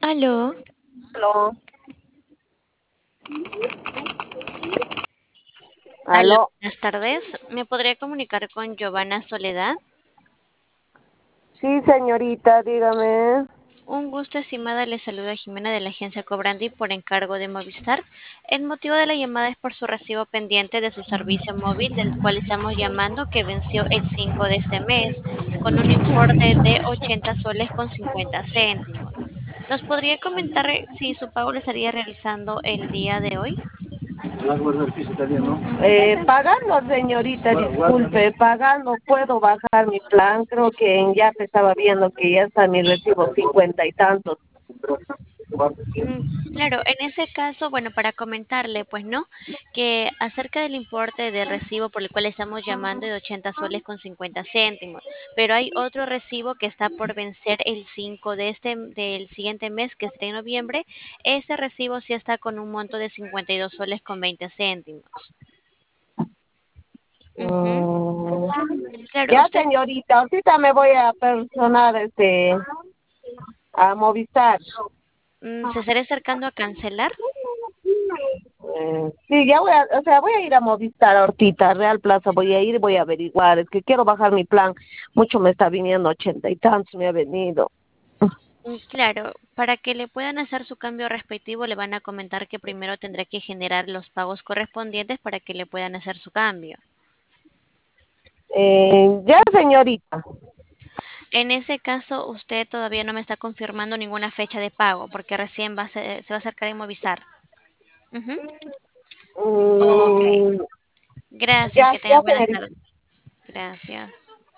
Aló, Aló, aló, aló. buenas tardes. ¿Me podría comunicar con Giovanna Soledad? Sí, señorita, dígame. Un gusto, estimada. Le saluda Jimena de la agencia Cobrandi por encargo de Movistar. El motivo de la llamada es por su recibo pendiente de su servicio móvil, del cual estamos llamando, que venció el 5 de este mes, con un importe de 80 soles con 50 céntimos. ¿Nos podría comentar si su pago lo estaría realizando el día de hoy? Pagando, señorita, disculpe, pagando, puedo bajar mi plan. Creo que en Yape estaba viendo que ya está mi recibo 50 y tantos. Mm, Claro, en ese caso, bueno, para comentarle, pues no, que acerca del importe del recibo por el cual estamos llamando de 80 soles con 50 céntimos, pero hay otro recibo que está por vencer el 5 del siguiente mes, que es de noviembre. Ese recibo sí está con un monto de 52 soles con 20 céntimos. Ujú. Mm, Claro, ya, usted señorita, ahorita me voy a personar a Movistar. se estará acercando a cancelar. Sí, ya voy o sea, voy a ir a Movistar ahorita, Real Plaza, voy a ir y voy a averiguar. Es que quiero bajar mi plan. Mucho me está viniendo, 80 y tantos me ha venido. Claro, para que le puedan hacer su cambio respectivo, le van a comentar que primero tendrá que generar los pagos correspondientes para que le puedan hacer su cambio. Ya, señorita. En ese caso, usted todavía no me está confirmando ninguna fecha de pago, porque recién se va a acercar a Movistar. Ujú. Ok. Mm, Gracias, ya, que tenga ya, buenas señorita. tardes. Gracias.